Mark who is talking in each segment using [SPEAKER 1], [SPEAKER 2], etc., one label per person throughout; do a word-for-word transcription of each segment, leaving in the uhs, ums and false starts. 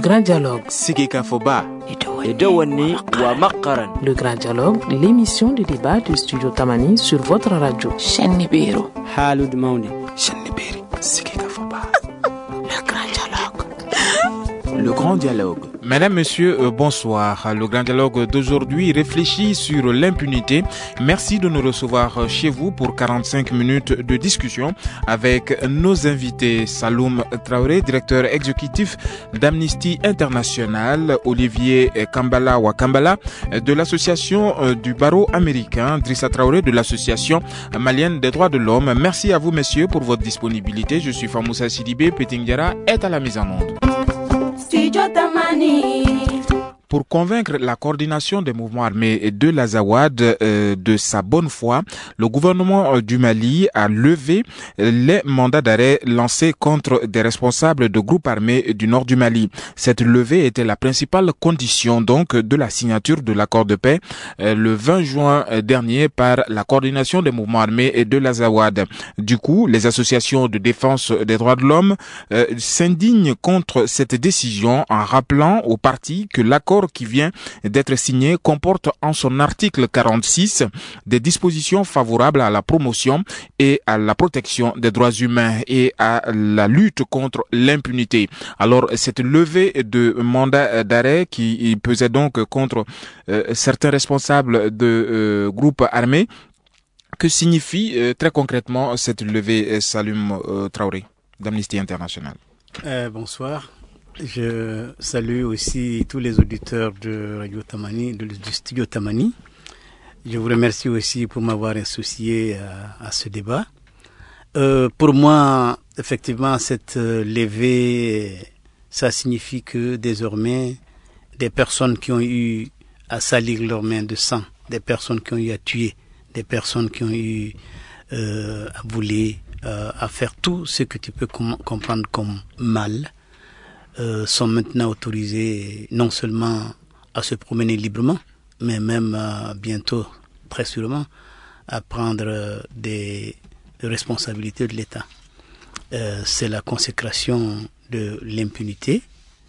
[SPEAKER 1] Grand Dialogue.
[SPEAKER 2] Sigika Foba. Edouani wa Makaran.
[SPEAKER 1] Le Grand Dialogue, l'émission de débat du Studio Tamani sur votre radio.
[SPEAKER 3] Chennibiru.
[SPEAKER 4] Halud Mauni.
[SPEAKER 2] Chennibiri. Sigika Foba.
[SPEAKER 3] Le Grand Dialogue.
[SPEAKER 2] Le Grand Dialogue.
[SPEAKER 5] Mesdames, Messieurs, euh, bonsoir. Le Grand Dialogue d'aujourd'hui réfléchit sur l'impunité. Merci de nous recevoir chez vous pour quarante-cinq minutes de discussion avec nos invités. Saloum Traoré, directeur exécutif d'Amnesty International, Olivier Kambala Wakambala de l'association du barreau américain, Drissa Traoré de l'association malienne des droits de l'homme. Merci à vous, messieurs, pour votre disponibilité. Je suis Famoussa Sidibé. Petingiara est à la mise en onde. Pour convaincre la coordination des mouvements armés de l'Azawad euh, de sa bonne foi, le gouvernement euh, du Mali a levé les mandats d'arrêt lancés contre des responsables de groupes armés du nord du Mali. Cette levée était la principale condition donc de la signature de l'accord de paix euh, le vingt juin dernier par la coordination des mouvements armés de l'Azawad. Du coup, les associations de défense des droits de l'homme euh, s'indignent contre cette décision en rappelant aux partis que l'accord qui vient d'être signé comporte en son article quarante-six des dispositions favorables à la promotion et à la protection des droits humains et à la lutte contre l'impunité. Alors, cette levée de mandat d'arrêt qui pesait donc contre euh, certains responsables de euh, groupes armés, que signifie euh, très concrètement cette levée, Saloum euh, Traoré d'Amnesty International?
[SPEAKER 4] Euh, bonsoir. Je salue aussi tous les auditeurs de Radio Tamani, de, du studio Tamani. Je vous remercie aussi pour m'avoir associé à, à ce débat. Euh, pour moi, effectivement, cette levée, ça signifie que désormais, des personnes qui ont eu à salir leurs mains de sang, des personnes qui ont eu à tuer, des personnes qui ont eu euh, à voler, euh, à faire tout ce que tu peux com- comprendre comme mal, Euh, sont maintenant autorisés non seulement à se promener librement, mais même euh, bientôt, très sûrement, à prendre euh, des responsabilités de l'État. Euh, c'est la consécration de l'impunité.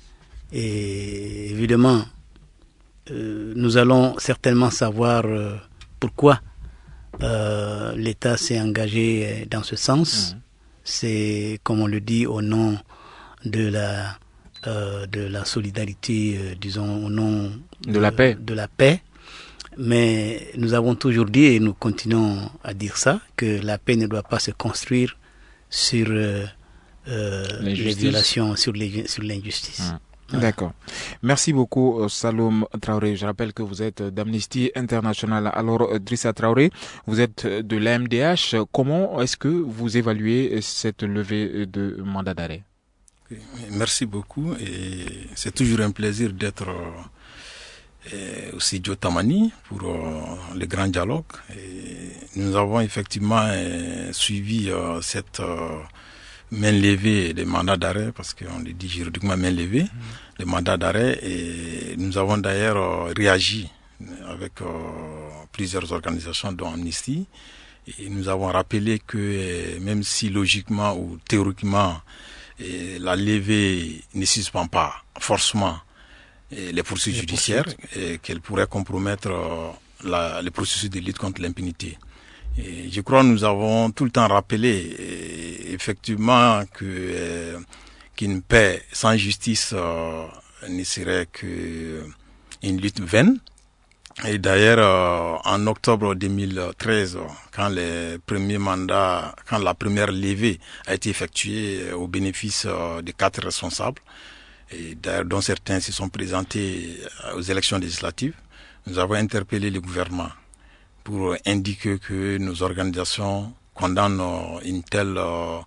[SPEAKER 4] Et évidemment, euh, nous allons certainement savoir euh, pourquoi euh, l'État s'est engagé dans ce sens. Mmh. C'est, comme on le dit, au nom de la Euh, de la solidarité, euh, disons, au nom
[SPEAKER 5] de, de la paix.
[SPEAKER 4] De la paix. Mais nous avons toujours dit, et nous continuons à dire ça, que la paix ne doit pas se construire sur euh, euh, les violations, sur, les, sur l'injustice.
[SPEAKER 5] Mmh. Voilà. D'accord. Merci beaucoup, Saloum Traoré. Je rappelle que vous êtes d'Amnesty International. Alors, Drissa Traoré, vous êtes de l'A M D H. Comment est-ce que vous évaluez cette levée de mandat d'arrêt?
[SPEAKER 6] Merci beaucoup et c'est toujours un plaisir d'être euh, au studio Tamani pour euh, le grand dialogue. Et nous avons effectivement euh, suivi euh, cette euh, main levée des mandats d'arrêt, parce qu'on le dit juridiquement main levée, mmh. des mandats d'arrêt, et nous avons d'ailleurs euh, réagi avec euh, plusieurs organisations dont Amnesty, et nous avons rappelé que euh, même si logiquement ou théoriquement et la levée ne suspend pas forcément et les poursuites les judiciaires poursuites. Et qu'elle pourrait compromettre euh, la, les processus de lutte contre l'impunité. Et je crois que nous avons tout le temps rappelé et, effectivement que euh, qu'une paix sans justice euh, ne serait qu'une lutte vaine. Et d'ailleurs, euh, en octobre deux mille treize, quand les premiers mandats, quand la première levée a été effectuée au bénéfice euh, de quatre responsables, et d'ailleurs dont certains se sont présentés aux élections législatives, nous avons interpellé le gouvernement pour indiquer que nos organisations condamnent une telle euh,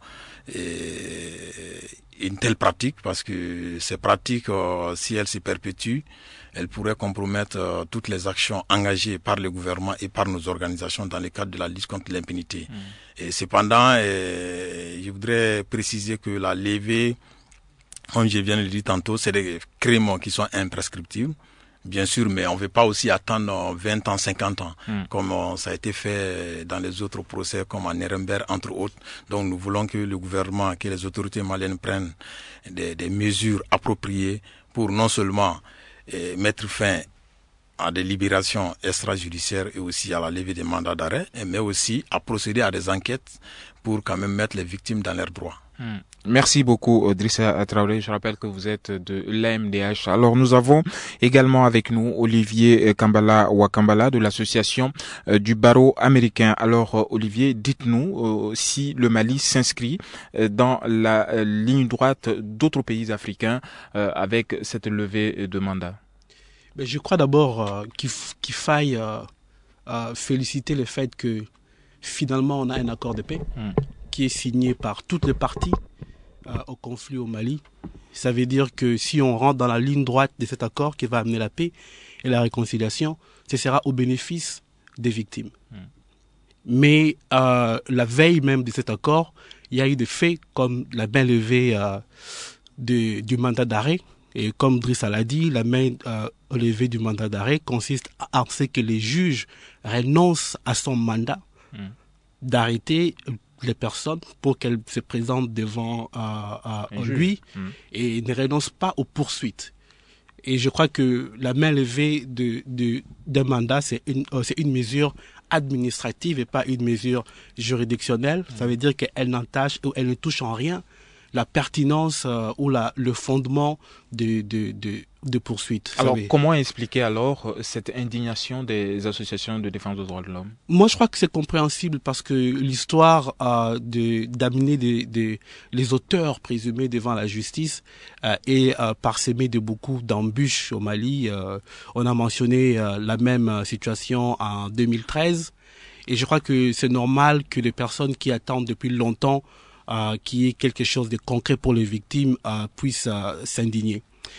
[SPEAKER 6] une telle pratique, parce que ces pratiques, euh, si elles se perpétuent, elles pourraient compromettre euh, toutes les actions engagées par le gouvernement et par nos organisations dans le cadre de la lutte contre l'impunité. Mmh. Et cependant, euh, je voudrais préciser que la levée, comme je viens de le dire tantôt, c'est des crimes qui sont imprescriptibles. bien sûr, mais on ne veut pas aussi attendre vingt ans, cinquante ans, mm. comme euh, ça a été fait dans les autres procès, comme à Nuremberg, entre autres. Donc nous voulons que le gouvernement, que les autorités maliennes prennent des, des mesures appropriées pour non seulement eh, mettre fin à des libérations extrajudiciaires et aussi à la levée des mandats d'arrêt, mais aussi à procéder à des enquêtes pour quand même mettre les victimes dans leurs droits.
[SPEAKER 5] Hmm. Merci beaucoup, Drissa Traoré. Je rappelle que vous êtes de l'A M D H. Alors, nous avons également avec nous Olivier Kambala Wakambala de l'association euh, du barreau américain. Alors, euh, Olivier, dites-nous euh, si le Mali s'inscrit euh, dans la euh, ligne droite d'autres pays africains euh, avec cette levée de mandat.
[SPEAKER 7] Mais je crois d'abord euh, qu'il, f- qu'il faille euh, euh, féliciter le fait que finalement on a un accord de paix mm. qui est signé par toutes les parties euh, au conflit au Mali. Ça veut dire que si on rentre dans la ligne droite de cet accord qui va amener la paix et la réconciliation, ce sera au bénéfice des victimes. Mm. Mais euh, la veille même de cet accord, il y a eu des faits comme la main levée euh, de, du mandat d'arrêt. Et comme Drissa l'a dit, la main euh, levée du mandat d'arrêt consiste à ce que les juges renoncent à son mandat mmh. d'arrêter les personnes pour qu'elles se présentent devant euh, euh, lui mmh. et ne renoncent pas aux poursuites. Et je crois que la main levée de, de, d'un mandat, c'est une, euh, c'est une mesure administrative et pas une mesure juridictionnelle. Mmh. Ça veut dire qu'elle n'entache ou elle ne touche en rien la pertinence euh, ou la, le fondement de, de, de, de poursuite.
[SPEAKER 5] Alors,
[SPEAKER 7] savez.
[SPEAKER 5] Comment expliquer alors cette indignation des associations de défense des droits de l'homme?
[SPEAKER 7] Moi, je crois que c'est compréhensible parce que l'histoire euh, de, d'amener des, des, les auteurs présumés devant la justice euh, est euh, parsemée de beaucoup d'embûches au Mali. Euh, on a mentionné euh, la même situation en deux mille treize et je crois que c'est normal que les personnes qui attendent depuis longtemps Euh, qui est quelque chose de concret pour les victimes, euh, puisse euh, s'indigner.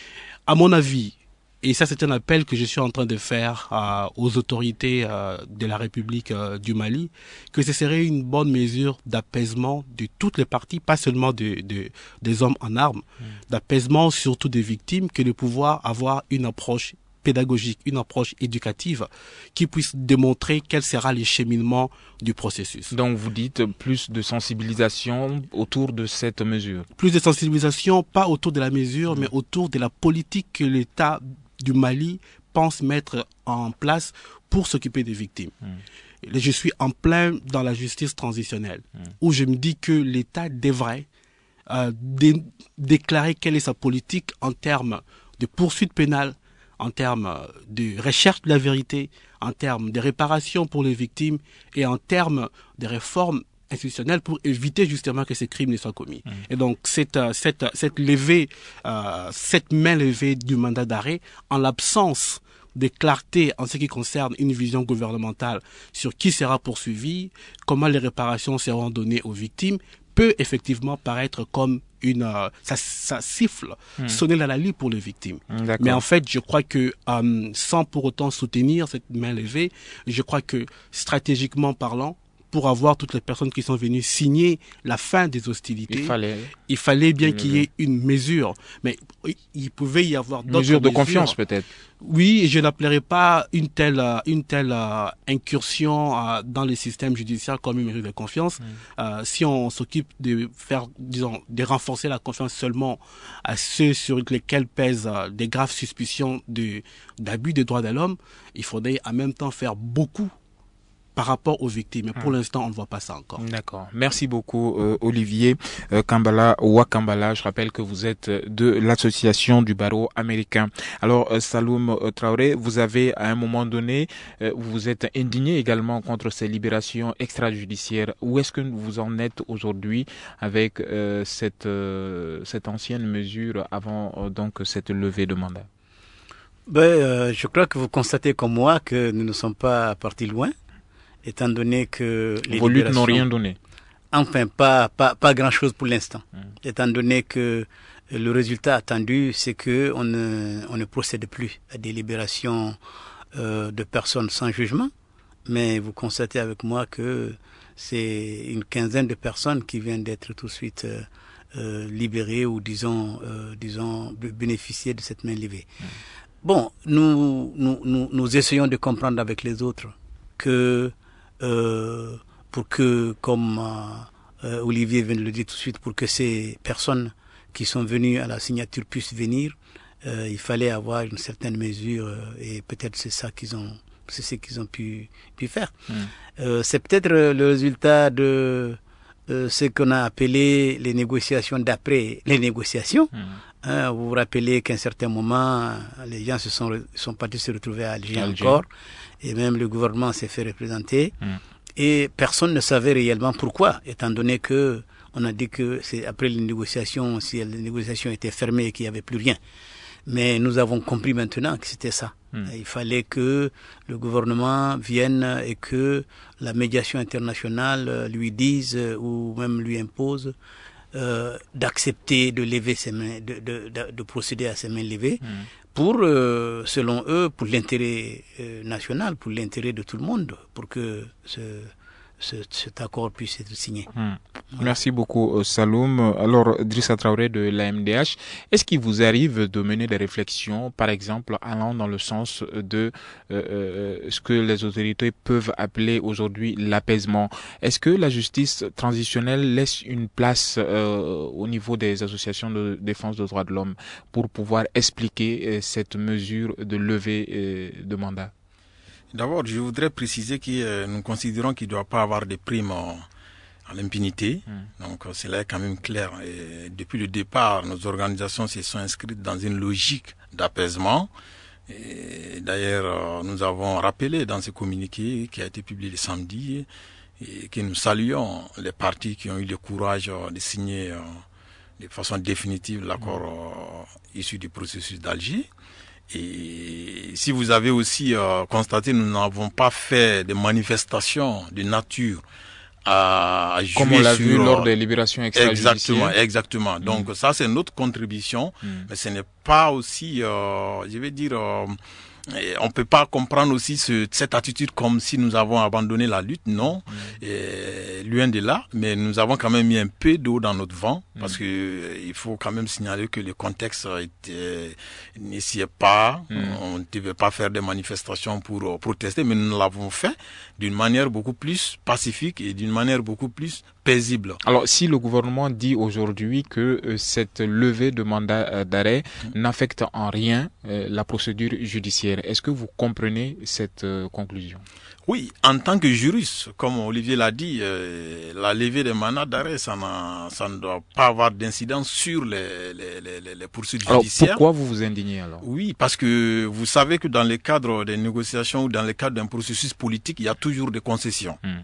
[SPEAKER 7] À mon avis, et ça c'est un appel que je suis en train de faire euh, aux autorités euh, de la République euh, du Mali, que ce serait une bonne mesure d'apaisement de toutes les parties, pas seulement de, de, des hommes en armes, mmh. d'apaisement surtout des victimes, que de pouvoir avoir une approche pédagogique, une approche éducative qui puisse démontrer quel sera le cheminement du processus.
[SPEAKER 5] Donc vous dites plus de sensibilisation autour de cette mesure.
[SPEAKER 7] Plus de sensibilisation, pas autour de la mesure, mmh. mais autour de la politique que l'État du Mali pense mettre en place pour s'occuper des victimes. Mmh. Je suis en plein dans la justice transitionnelle, mmh. où je me dis que l'État devrait euh, dé- déclarer quelle est sa politique en termes de poursuite pénale, en termes de recherche de la vérité, en termes de réparation pour les victimes et en termes de réformes institutionnelles pour éviter justement que ces crimes ne soient commis. Mmh. Et donc cette, cette, cette levée, euh, cette main levée du mandat d'arrêt, en l'absence de clarté en ce qui concerne une vision gouvernementale sur qui sera poursuivi, comment les réparations seront données aux victimes, peut effectivement paraître comme une euh, ça, ça siffle, mmh. sonner la lalie pour les victimes. D'accord. Mais en fait, je crois que euh, sans pour autant soutenir cette main levée, je crois que stratégiquement parlant, pour avoir toutes les personnes qui sont venues signer la fin des hostilités,
[SPEAKER 5] il fallait,
[SPEAKER 7] il fallait bien qu'il y ait une mesure. Mais il pouvait y avoir d'autres
[SPEAKER 5] mesures.
[SPEAKER 7] mesures.
[SPEAKER 5] de confiance peut-être.
[SPEAKER 7] Oui, et je n'appellerais pas une telle, une telle euh, incursion euh, dans les systèmes judiciaires comme une mesure de confiance. Mmh. Euh, si on s'occupe de faire, disons, de renforcer la confiance seulement à ceux sur lesquels pèsent euh, des graves suspicions de, d'abus des droits de l'homme, il faudrait en même temps faire beaucoup par rapport aux victimes. Mais pour mmh. l'instant, on ne voit pas ça encore.
[SPEAKER 5] D'accord. Merci beaucoup, euh, Olivier euh, Kambala Wakambala. Je rappelle que vous êtes de l'association du barreau américain. Alors, euh, Saloum euh, Traoré, vous avez, à un moment donné, euh, vous vous êtes indigné également contre ces libérations extrajudiciaires. Où est-ce que vous en êtes aujourd'hui avec euh, cette, euh, cette ancienne mesure avant euh, donc cette levée de mandat?
[SPEAKER 4] Ben, euh, je crois que vous constatez comme moi que nous ne sommes pas partis loin, étant donné que les
[SPEAKER 5] Vos luttes n'ont rien donné.
[SPEAKER 4] Enfin, pas pas pas grand-chose pour l'instant. Mmh. Étant donné que le résultat attendu, c'est que on ne on ne procède plus à des libérations euh, de personnes sans jugement, mais vous constatez avec moi que c'est une quinzaine de personnes qui viennent d'être tout de suite euh, euh, libérées ou disons euh, disons bénéficier de cette main levée. Mmh. bon, nous, nous, nous, nous essayons de comprendre avec les autres que euh, pour que, comme euh, Olivier vient de le dire tout de suite, pour que ces personnes qui sont venues à la signature puissent venir, euh, il fallait avoir une certaine mesure euh, et peut-être c'est ça qu'ils ont, c'est ce qu'ils ont pu, pu faire. Mmh. Euh, c'est peut-être le résultat de euh, ce qu'on a appelé les négociations d'après les négociations. Mmh. Hein, vous vous rappelez qu'à un certain moment, les gens se sont, sont partis se retrouver à Alger, Alger. encore, et même le gouvernement s'est fait représenter, mmh. et personne ne savait réellement pourquoi, étant donné que on a dit que c'est après les négociations, si les négociations étaient fermées et qu'il n'y avait plus rien. Mais nous avons compris maintenant que c'était ça. Mmh. Il fallait que le gouvernement vienne et que la médiation internationale lui dise ou même lui impose euh, d'accepter de lever ses mains, de, de, de, de procéder à ses mains levées mmh. pour, euh, selon eux, pour l'intérêt euh, national, pour l'intérêt de tout le monde, pour que ce, ce, cet accord puisse être signé.
[SPEAKER 5] Mmh. Voilà. Merci beaucoup, Saloum. Alors, Drissa Traoré de l'A M D H, est-ce qu'il vous arrive de mener des réflexions, par exemple, allant dans le sens de euh, ce que les autorités peuvent appeler aujourd'hui l'apaisement? Est-ce que la justice transitionnelle laisse une place euh, au niveau des associations de défense des droits de l'homme pour pouvoir expliquer euh, cette mesure de levée euh, de mandat?
[SPEAKER 6] D'abord, je voudrais préciser que euh, nous considérons qu'il ne doit pas avoir de primes en, à l'impunité. Mmh. Donc, cela est quand même clair. Et depuis le départ, nos organisations se sont inscrites dans une logique d'apaisement. Et d'ailleurs, euh, nous avons rappelé dans ce communiqué qui a été publié le samedi et que nous saluons les partis qui ont eu le courage euh, de signer euh, de façon définitive l'accord euh, issu du processus d'Alger. Et si vous avez aussi euh, constaté, nous n'avons pas fait de manifestations de nature à, à jouer
[SPEAKER 5] comme on l'a
[SPEAKER 6] sur,
[SPEAKER 5] vu lors des libérations extrajudiciaires.
[SPEAKER 6] Exactement, exactement. Mm. Donc ça c'est notre contribution, mm. mais ce n'est pas aussi, euh, je vais dire, euh, on peut pas comprendre aussi ce, cette attitude comme si nous avons abandonné la lutte, non, mm. et, loin de là, mais nous avons quand même mis un peu d'eau dans notre vent, mm. parce que euh, il faut quand même signaler que le contexte était, n'y sied pas, mm. on ne devait pas faire des manifestations pour euh, protester, mais nous l'avons fait d'une manière beaucoup plus pacifique et d'une manière beaucoup plus paisible.
[SPEAKER 5] Alors, si le gouvernement dit aujourd'hui que euh, cette levée de mandat euh, d'arrêt mmh. n'affecte en rien euh, la procédure judiciaire, est-ce que vous comprenez cette euh, conclusion?
[SPEAKER 6] Oui, en tant que juriste, comme Olivier l'a dit, euh, la levée des mandats d'arrêt, ça, ça ne doit pas avoir d'incidence sur les, les, les, les poursuites
[SPEAKER 5] alors,
[SPEAKER 6] judiciaires.
[SPEAKER 5] Pourquoi vous vous indignez alors?
[SPEAKER 6] Oui, parce que vous savez que dans le cadre des négociations ou dans le cadre d'un processus politique, il y a toujours des concessions. Mmh.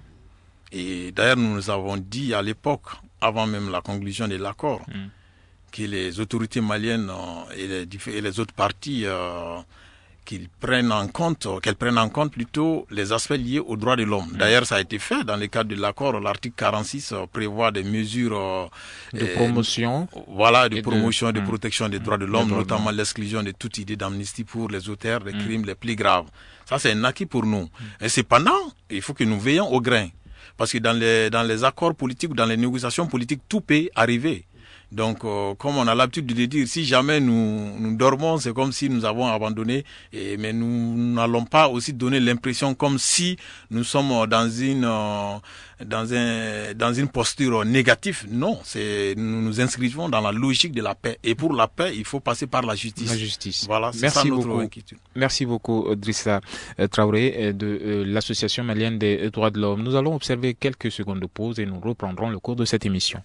[SPEAKER 6] Et d'ailleurs, nous nous avons dit à l'époque, avant même la conclusion de l'accord, mmh. que les autorités maliennes et les, et les autres parties, euh, qu'ils prennent en compte, qu'elles prennent en compte plutôt les aspects liés aux droits de l'homme. Mmh. D'ailleurs, ça a été fait dans le cadre de l'accord. L'article quarante-six euh, prévoit des mesures euh,
[SPEAKER 5] de promotion,
[SPEAKER 6] euh, voilà, de promotion,
[SPEAKER 5] de,
[SPEAKER 6] de protection des mmh. droits de l'homme, notamment l'exclusion de toute idée d'amnistie pour les auteurs des mmh. crimes les plus graves. Ça, c'est un acquis pour nous. Mmh. Et cependant, il faut que nous veillions au grain. Parce que dans les, dans les accords politiques ou dans les négociations politiques, tout peut arriver. Donc, euh, comme on a l'habitude de le dire, si jamais nous, nous dormons, c'est comme si nous avons abandonné. Et, mais nous n'allons pas aussi donner l'impression comme si nous sommes dans une, euh, dans un, dans une posture négative. Non, c'est, nous nous inscrivons dans la logique de la paix. Et pour la paix, il faut passer par la justice.
[SPEAKER 5] La justice.
[SPEAKER 6] Voilà, c'est
[SPEAKER 5] Merci
[SPEAKER 6] ça notre
[SPEAKER 5] beaucoup.
[SPEAKER 6] inquiétude.
[SPEAKER 5] Merci beaucoup, Drissa Traoré de euh, l'Association malienne des droits de l'homme. Nous allons observer quelques secondes de pause et nous reprendrons le cours de cette émission.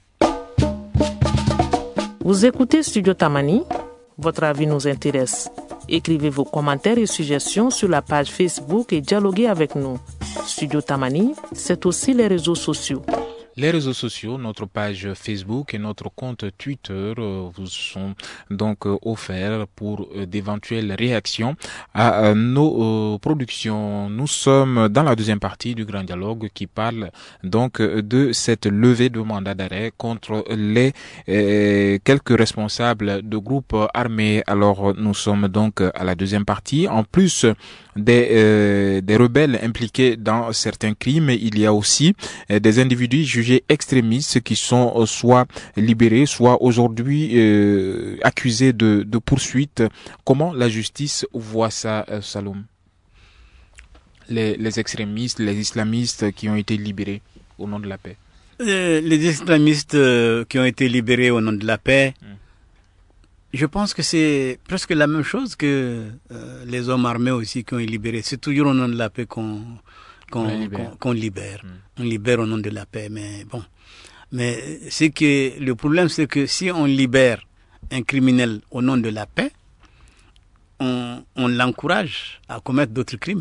[SPEAKER 1] Vous écoutez Studio Tamani, votre avis nous intéresse. Écrivez vos commentaires et suggestions sur la page Facebook et dialoguez avec nous. Studio Tamani, c'est aussi les réseaux sociaux.
[SPEAKER 5] Les réseaux sociaux, notre page Facebook et notre compte Twitter euh, vous sont donc euh, offerts pour euh, d'éventuelles réactions à euh, nos euh, productions. Nous sommes dans la deuxième partie du Grand Dialogue qui parle donc euh, de cette levée de mandat d'arrêt contre les euh, quelques responsables de groupes armés. Alors nous sommes donc à la deuxième partie. En plus des, euh, des rebelles impliqués dans certains crimes, il y a aussi euh, des individus jugés réfugiés extrémistes qui sont euh, soit libérés, soit aujourd'hui euh, accusés de, de poursuites. Comment la justice voit ça, euh, Saloum? Les, les extrémistes, les islamistes qui ont été libérés au nom de la paix.
[SPEAKER 4] Euh, les islamistes euh, qui ont été libérés au nom de la paix, mm. je pense que c'est presque la même chose que euh, les hommes armés aussi qui ont été libérés. C'est toujours au nom de la paix qu'on qu'on, qu'on libère. Qu'on, qu'on libère. Mm. On libère au nom de la paix, mais bon. Mais c'est que le problème, c'est que si on libère un criminel au nom de la paix, on, on l'encourage à commettre d'autres crimes.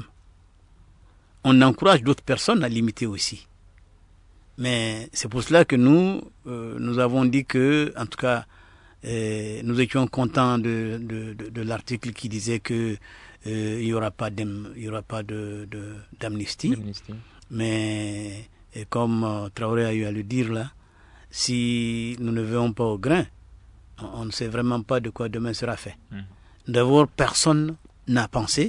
[SPEAKER 4] On encourage d'autres personnes à l'imiter aussi. Mais c'est pour cela que nous, euh, nous avons dit que, en tout cas, euh, nous étions contents de, de, de, de l'article qui disait que euh, il y aura pas d'am, il y aura pas de, de d'amnistie. d'amnistie. Mais et comme euh, Traoré a eu à le dire là, si nous ne veillons pas au grain, on, on ne sait vraiment pas de quoi demain sera fait. Mmh. D'abord, personne n'a pensé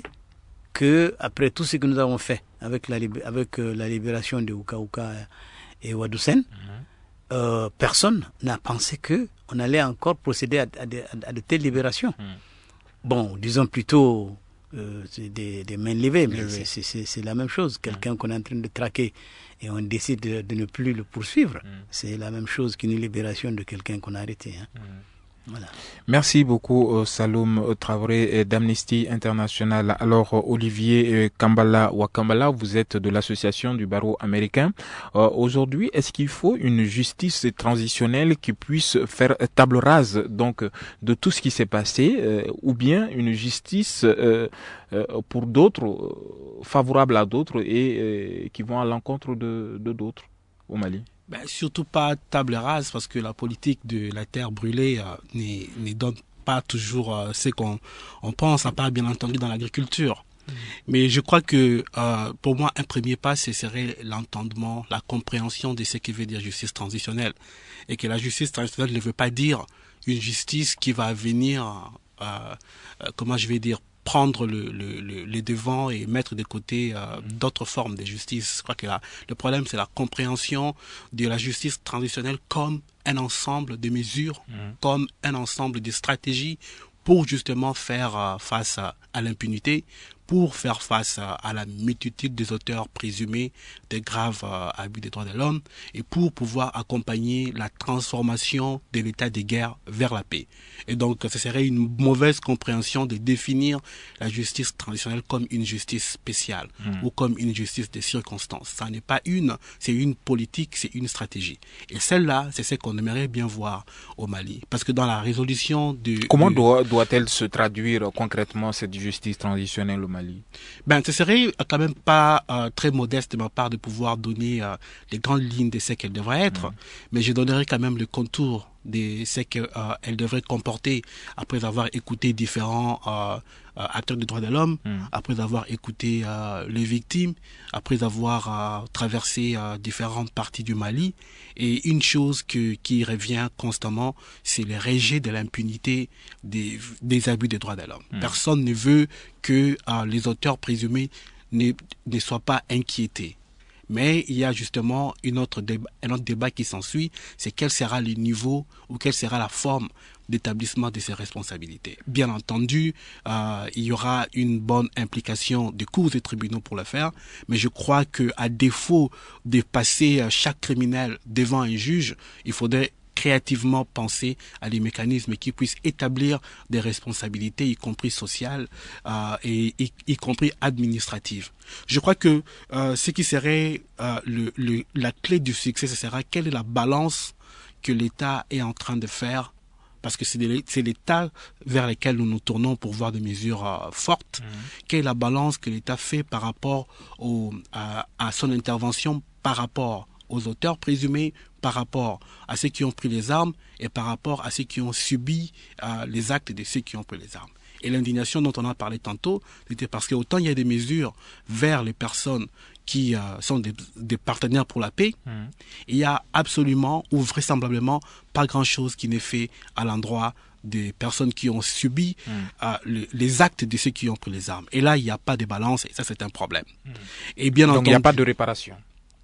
[SPEAKER 4] que après tout ce que nous avons fait avec la avec euh, la libération de Ouka Ouka et Wadoussen, mmh. euh, personne n'a pensé que on allait encore procéder à, à, de, à de telles libérations. Mmh. Bon, disons plutôt euh, c'est des, des mains levées, mais c'est, c'est, c'est, c'est la même chose. Quelqu'un mmh. qu'on est en train de traquer et on décide de, de ne plus le poursuivre, mmh. c'est la même chose qu'une libération de quelqu'un qu'on a arrêté. Hein. Mmh. Voilà.
[SPEAKER 5] Merci beaucoup euh, Saloum Traoré d'Amnesty International. Alors euh, Olivier euh, Kambala Wakambala, vous êtes de l'association du barreau américain. Euh, aujourd'hui, est-ce qu'il faut une justice transitionnelle qui puisse faire table rase donc de tout ce qui s'est passé, euh, ou bien une justice euh, euh, pour d'autres, euh, favorable à d'autres et euh, qui vont à l'encontre de, de d'autres au Mali?
[SPEAKER 7] Ben, surtout pas table rase, parce que la politique de la terre brûlée euh, ne donne pas toujours euh, ce qu'on on pense, à part bien entendu dans l'agriculture. Mmh. Mais je crois que euh, pour moi, un premier pas, ce serait l'entendement, la compréhension de ce que veut dire justice transitionnelle. Et que la justice transitionnelle ne veut pas dire une justice qui va venir, euh, euh, comment je vais dire, prendre le, le, le, les devants et mettre de côté euh, d'autres formes de justice. Je crois que la, le problème, c'est la compréhension de la justice transitionnelle comme un ensemble de mesures, mmh. comme un ensemble de stratégies pour justement faire euh, face à, à l'impunité, pour faire face à, à la multitude des auteurs présumés de graves euh, abus des droits de l'homme et pour pouvoir accompagner la transformation de l'état de guerre vers la paix. Et donc, ce serait une mauvaise compréhension de définir la justice traditionnelle comme une justice spéciale mmh. ou comme une justice de circonstances. Ça n'est pas une, c'est une politique, c'est une stratégie. Et celle-là, c'est ce qu'on aimerait bien voir au Mali. Parce que dans la résolution de...
[SPEAKER 5] Comment
[SPEAKER 7] de...
[SPEAKER 5] doit, doit-elle se traduire concrètement, cette justice transitionnelle au Mali?
[SPEAKER 7] Ben, ce serait quand même pas euh, très modeste de ma part de pouvoir donner euh, les grandes lignes de ce qu'elle devrait être, mmh. mais je donnerai quand même le contour de ce qu'elle euh, devrait comporter après avoir écouté différents euh, euh, acteurs des droits de l'homme, mmh. après avoir écouté euh, les victimes, après avoir euh, traversé euh, différentes parties du Mali. Et une chose que, qui revient constamment, c'est le rejet de l'impunité des, des abus des droits de l'homme. Mmh. Personne ne veut que euh, les auteurs présumés ne, ne soient pas inquiétés. Mais il y a justement une autre débat, un autre débat qui s'ensuit, c'est quel sera le niveau ou quelle sera la forme d'établissement de ces responsabilités. Bien entendu, euh, il y aura une bonne implication des cours et tribunaux pour le faire, mais je crois que à défaut de passer chaque criminel devant un juge, il faudrait créativement penser à des mécanismes qui puissent établir des responsabilités, y compris sociales euh, et y, y compris administratives. Je crois que euh, ce qui serait euh, le, le, la clé du succès, ce sera quelle est la balance que l'État est en train de faire, parce que c'est, de, c'est l'État vers lequel nous nous tournons pour voir des mesures euh, fortes. Mmh. Quelle est la balance que l'État fait par rapport au, à, à son intervention, par rapport aux auteurs présumés, par rapport à ceux qui ont pris les armes et par rapport à ceux qui ont subi euh, les actes de ceux qui ont pris les armes. Et l'indignation dont on a parlé tantôt, c'était parce que autant il y a des mesures vers les personnes qui euh, sont des, des partenaires pour la paix, mmh. il y a absolument ou vraisemblablement pas grand-chose qui n'est fait à l'endroit des personnes qui ont subi mmh. euh, le, les actes de ceux qui ont pris les armes. Et là, il n'y a pas de balance et ça, c'est un problème. Mmh. Et bien
[SPEAKER 5] Donc
[SPEAKER 7] entendu,
[SPEAKER 5] il n'y a pas de réparation.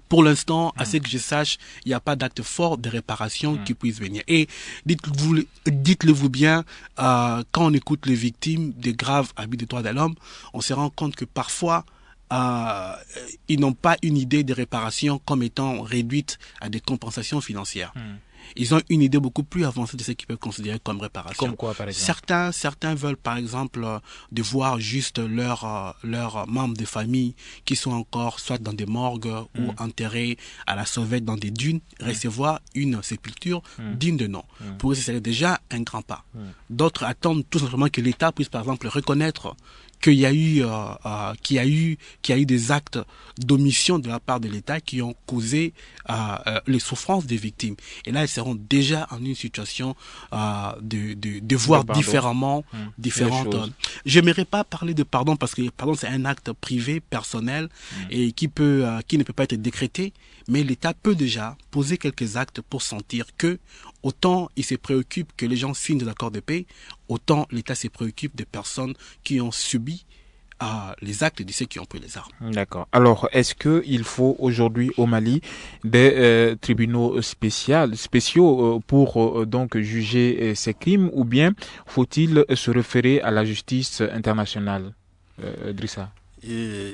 [SPEAKER 7] pour l'instant, à ce que je sache, il n'y a pas d'acte fort de réparation mmh. qui puisse venir. Et dites-vous, dites-le-vous bien, euh, quand on écoute les victimes des graves abus des droits de l'homme, on se rend compte que parfois, euh, ils n'ont pas une idée de réparation comme étant réduite à des compensations financières. Mmh. Ils ont une idée beaucoup plus avancée de ce qu'ils peuvent considérer comme réparation.
[SPEAKER 5] Comme quoi, par exemple?
[SPEAKER 7] Certains, certains veulent, par exemple, euh, de voir juste leurs euh, leurs membres de famille qui sont encore soit dans des morgues mmh. ou enterrés à la sauvette dans des dunes, mmh. recevoir une sépulture mmh. digne de nom. Mmh. Pour eux, ce serait déjà un grand pas. Mmh. D'autres attendent tout simplement que l'État puisse, par exemple, reconnaître qu'il y a eu, euh, euh, qu'il y a eu, qu'il y a eu des actes d'omission de la part de l'État qui ont causé euh, euh, les souffrances des victimes. Et là, ils seront déjà en une situation euh, de, de, de voir de différemment, mmh. différentes. Euh, j'aimerais pas parler de pardon parce que pardon c'est un acte privé, personnel mmh. et qui peut, euh, qui ne peut pas être décrété. Mais l'État peut déjà poser quelques actes pour sentir que autant il se préoccupe que les gens signent des accords de paix, autant l'État se préoccupe des personnes qui ont subi euh, les actes de ceux qui ont pris les armes.
[SPEAKER 5] D'accord. Alors, est-ce que il faut aujourd'hui au Mali des euh, tribunaux spéciaux, spéciaux euh, pour euh, donc juger euh, ces crimes, ou bien faut-il se référer à la justice internationale, euh, Drissa?
[SPEAKER 6] Et...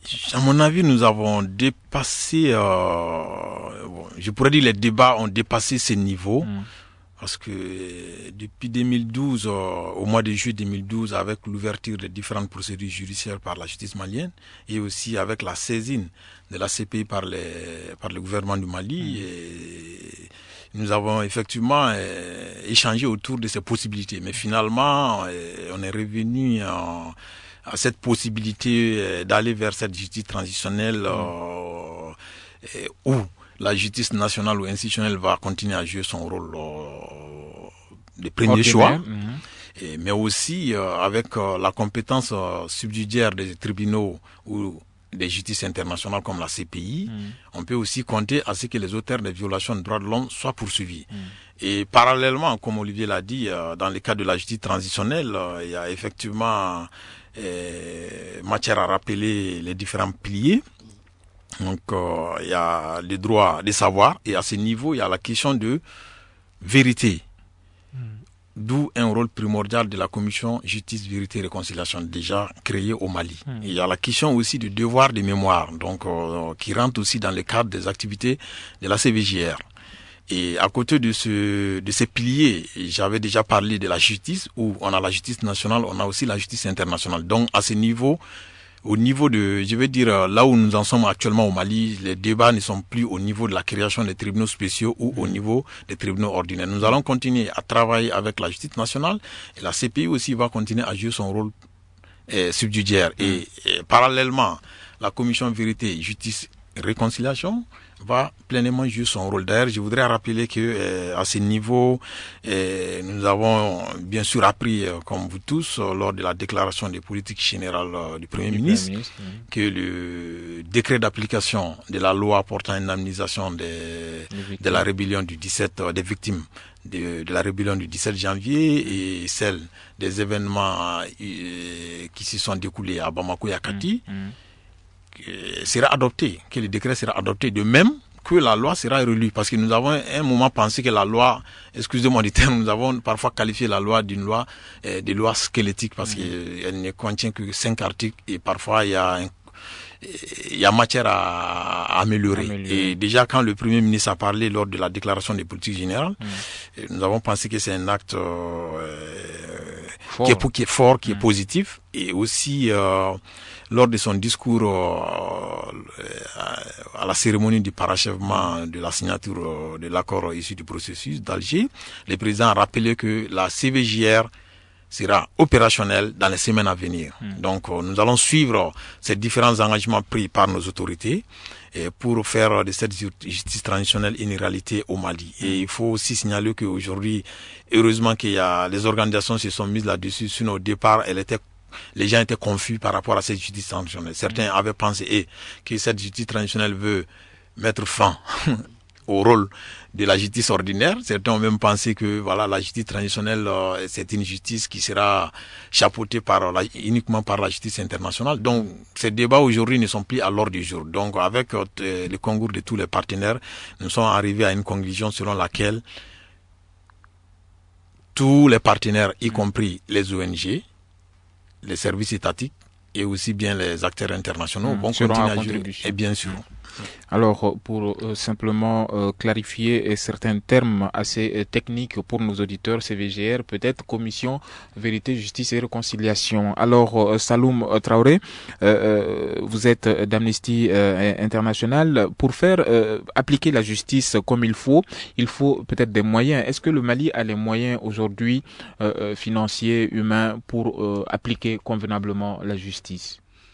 [SPEAKER 6] À mon avis, nous avons dépassé, euh, bon, je pourrais dire les débats ont dépassé ces niveaux, mmh. parce que euh, depuis deux mille douze, euh, au mois de juillet deux mille douze, avec l'ouverture de différentes procédures judiciaires par la justice malienne et aussi avec la saisine de la C P I par, les, par le gouvernement du Mali, mmh. et nous avons effectivement euh, échangé autour de ces possibilités. Mais finalement, euh, on est revenu en... à cette possibilité d'aller vers cette justice transitionnelle euh, et où la justice nationale ou institutionnelle va continuer à jouer son rôle euh, de premier choix, mm-hmm. et, mais aussi euh, avec euh, la compétence euh, subsidiaire des tribunaux ou des justices internationales comme la C P I, mm. on peut aussi compter à ce que les auteurs des violations des droits de l'homme soient poursuivis. Mm. Et parallèlement, comme Olivier l'a dit, euh, dans le cadre de la justice transitionnelle, euh, il y a effectivement euh, matière à rappeler les différents piliers. Donc, euh, il y a les droits des savoirs, et à ce niveau, il y a la question de vérité. Mm. D'où un rôle primordial de la commission Justice, Vérité et Réconciliation déjà créée au Mali. Mmh. Il y a la question aussi du devoir de mémoire, donc euh, qui rentre aussi dans le cadre des activités de la C V J R. Et à côté de ce de ces piliers, j'avais déjà parlé de la justice, où on a la justice nationale, on a aussi la justice internationale. Donc à ce niveau, au niveau de, je vais dire, là où nous en sommes actuellement au Mali, les débats ne sont plus au niveau de la création des tribunaux spéciaux ou au niveau des tribunaux ordinaires. Nous allons continuer à travailler avec la justice nationale, et la C P I aussi va continuer à jouer son rôle eh, subsidiaire. Mmh. Et, et parallèlement, la commission Vérité, Justice et Réconciliation va pleinement jouer son rôle. D'ailleurs, je voudrais rappeler que euh, à ce niveau, euh, nous avons bien sûr appris, euh, comme vous tous, euh, lors de la déclaration des politiques générales euh, du Premier du ministre, ministre oui. que le décret d'application de la loi portant une indemnisation des, de la rébellion du dix-sept, euh, des victimes de, de la rébellion du dix-sept janvier et celle des événements euh, qui se sont découlés à Bamako et à Kati, mmh, mmh. sera adopté, que le décret sera adopté, de même que la loi sera relue, parce que nous avons un moment pensé que la loi, excusez-moi du terme, nous avons parfois qualifié la loi d'une loi, euh, de loi squelettique, parce mmh. qu'elle ne contient que cinq articles, et parfois il y a un, il y a matière à, à améliorer. améliorer. Et déjà quand le Premier ministre a parlé lors de la déclaration des politiques générales, mmh. nous avons pensé que c'est un acte euh, qui, est, qui est fort, qui mmh. est positif, et aussi euh, lors de son discours euh, à la cérémonie du parachèvement de la signature euh, de l'accord issu du processus d'Alger, le président a rappelé que la C V J R sera opérationnelle dans les semaines à venir. Mmh. Donc euh, nous allons suivre ces différents engagements pris par nos autorités et pour faire de cette justice transitionnelle une réalité au Mali. Mmh. Et il faut aussi signaler qu'aujourd'hui, heureusement qu'il y a les organisations se sont mises là-dessus, sinon au départ, elle était les gens étaient confus par rapport à cette justice transitionnelle. Certains avaient pensé eh, que cette justice transitionnelle veut mettre fin au rôle de la justice ordinaire. Certains ont même pensé que voilà, la justice transitionnelle, euh, c'est une justice qui sera chapeautée par la, uniquement par la justice internationale. Donc, ces débats aujourd'hui ne sont plus à l'ordre du jour. Donc, avec euh, le concours de tous les partenaires, nous sommes arrivés à une conclusion selon laquelle tous les partenaires, y compris les O N G, les services étatiques et aussi bien les acteurs internationaux, mmh, vont continuer à jouer. Et bien sûr.
[SPEAKER 5] Alors, pour euh, simplement euh, clarifier certains termes assez euh, techniques pour nos auditeurs, C V G R, peut-être Commission Vérité, Justice et Réconciliation. Alors, euh, Saloum Traoré, euh, vous êtes d'Amnesty euh, International. Pour faire euh, appliquer la justice comme il faut, il faut peut-être des moyens. Est-ce que le Mali a les moyens aujourd'hui euh, financiers, humains, pour euh, appliquer convenablement la justice?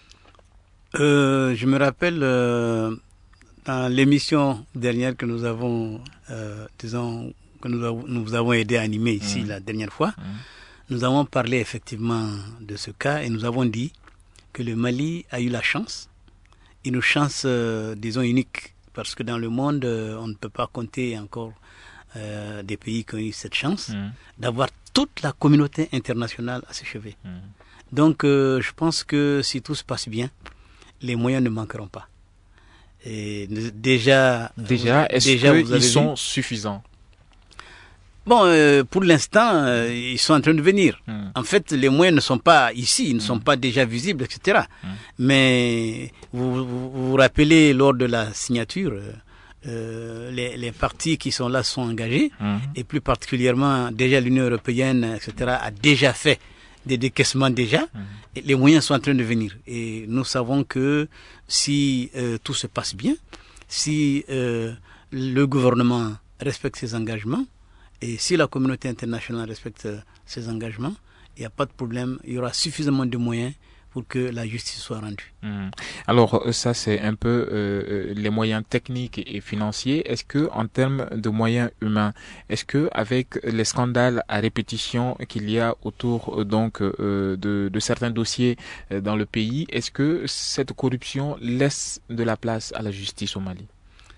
[SPEAKER 4] euh, Je me rappelle... Euh... Dans l'émission dernière que nous avons, euh, disons, que nous avons, nous avons aidé à animer ici mmh. la dernière fois, mmh. nous avons parlé effectivement de ce cas et nous avons dit que le Mali a eu la chance, une chance, euh, disons, unique, parce que dans le monde, euh, on ne peut pas compter encore euh, des pays qui ont eu cette chance mmh. d'avoir toute la communauté internationale à ses cheveux. Mmh. Donc, euh, je pense que si tout se passe bien, les moyens ne manqueront pas. Et déjà,
[SPEAKER 5] déjà, est-ce qu'ils sont vu? suffisants?
[SPEAKER 4] Bon, euh, pour l'instant, euh, ils sont en train de venir. Mm. En fait, les moyens ne sont pas ici, ils ne mm. sont pas déjà visibles, et cetera. Mm. Mais vous, vous vous rappelez, lors de la signature, euh, les, les partis qui sont là sont engagés, mm. et plus particulièrement, déjà l'Union européenne, et cetera, a déjà fait des décaissements déjà, mmh. et les moyens sont en train de venir. Et nous savons que si euh, tout se passe bien, si euh, le gouvernement respecte ses engagements, et si la communauté internationale respecte ses engagements, il n'y a pas de problème, il y aura suffisamment de moyens pour que la justice soit rendue.
[SPEAKER 5] Mmh. Alors ça c'est un peu euh, les moyens techniques et financiers. Est-ce que en termes de moyens humains, est-ce que avec les scandales à répétition qu'il y a autour donc euh, de, de certains dossiers euh, dans le pays, est-ce que cette corruption laisse de la place à la justice au Mali?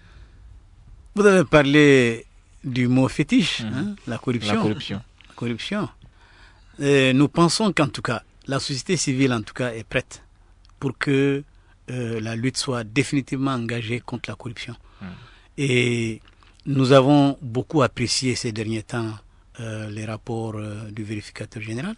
[SPEAKER 4] Vous avez parlé du mot fétiche, mmh. hein, la corruption.
[SPEAKER 5] La corruption.
[SPEAKER 4] La corruption. Et nous pensons qu'en tout cas la société civile, en tout cas, est prête pour que euh, la lutte soit définitivement engagée contre la corruption. Mmh. Et nous avons beaucoup apprécié ces derniers temps euh, les rapports euh, du vérificateur général.